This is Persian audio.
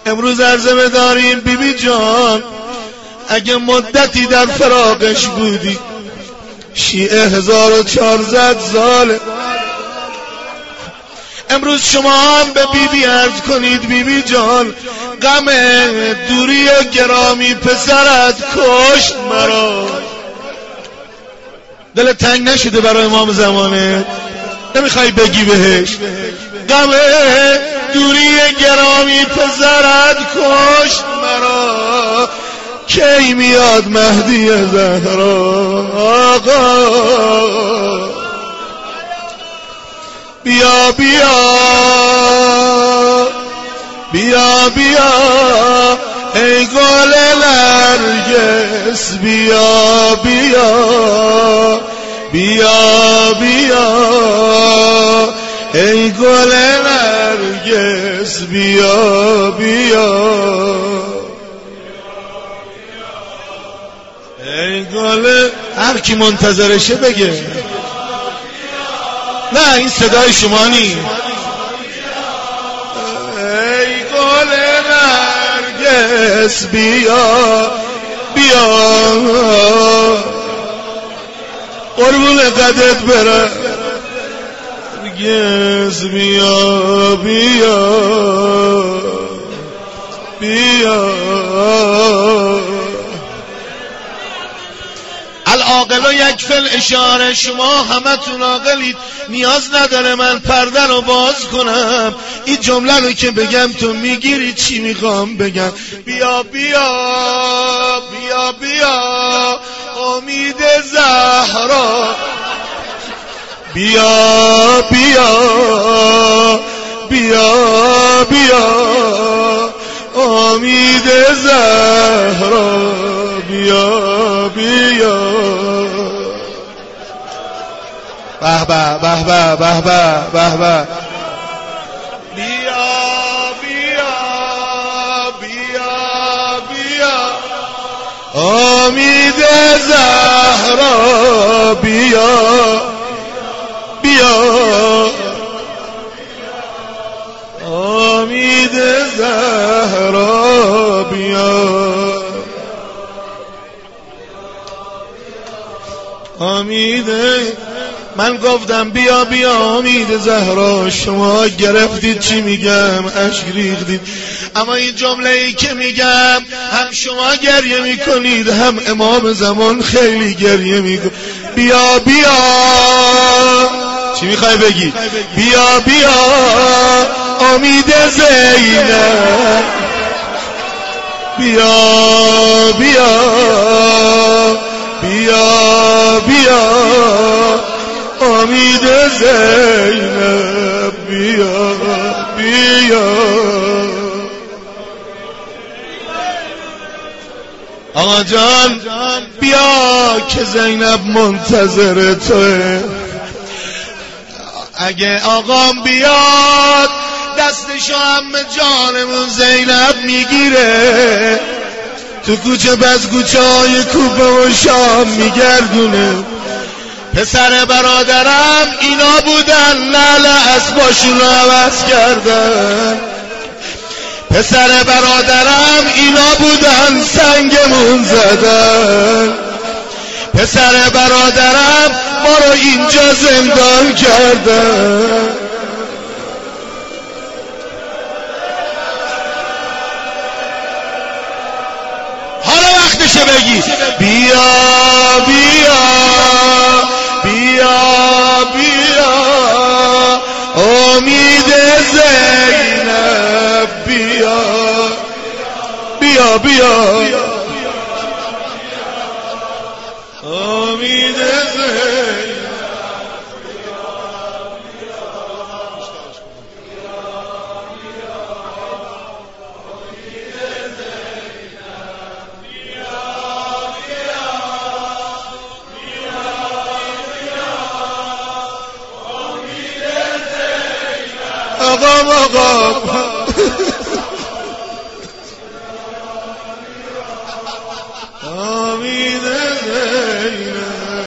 امروز عرضه داریم بیبی جان اگه مدتی در فراقش بودی، شیعه 1400 ساله. امروز شما هم به بیبی عرض کنید بیبی جان غم دوری گرامی پسرت کشت مرا. دل تنگ نشده برای امام زمانه؟ نمیخوای بگی بهش غم دوری گرامی پسرت کشت مرا، کی میاد مهدی زهرا؟ آقا بیا بیا بیا بیا ای گل نرگس، بیا بیا بیا بیا ای گل نرگس، بیا بیا ای گل. هر کی منتظرشه بگه. نه این صدای شما نی. ای گل نرگس بیا بیا، قربون قدت برم نرگس، بیا بیا بیا. العاقل یک فل اشاره، شما همتون عاقلید، نیاز نداره من پرده رو باز کنم. این جمله رو که بگم تو میگیری چی میخوام بگم. بیا بیا بیا بیا امید زهرا، بیا بیا بیا بیا امید زهرا، بیا بیا. به به به به به به به به. بیا بیا بیا بیا امید زهرا، بیا بیا امید زهرا، بیا امید. من گفتم بیا بیا امید زهرا، شما گرفتید چی میگم، اشک ریختید. اما این جمله ای که میگم هم شما گریه میکنید هم امام زمان خیلی گریه میکنه. بیا بیا چی میخوای بگی؟ بیا بیا امید زینب، بیا بیا بیا بیا امید زینب، بیا بیا. آقا جان بیا که زینب منتظر توه. اگه آقام بیاد دستشو هم جانمون زینب میگیره، تو کوچه بز کوچه های کوبه و شام میگردونه. پسر برادرم اینا بودن لعل اسباشون رو عوض کردن. پسر برادرم اینا بودن سنگمون زدن. پسر برادرم ما رو اینجا زندان کردن. حالا وقتشه بگی بیا بیا بیا بیا امید زینب، بیا بیا بیا امید زینب. آقا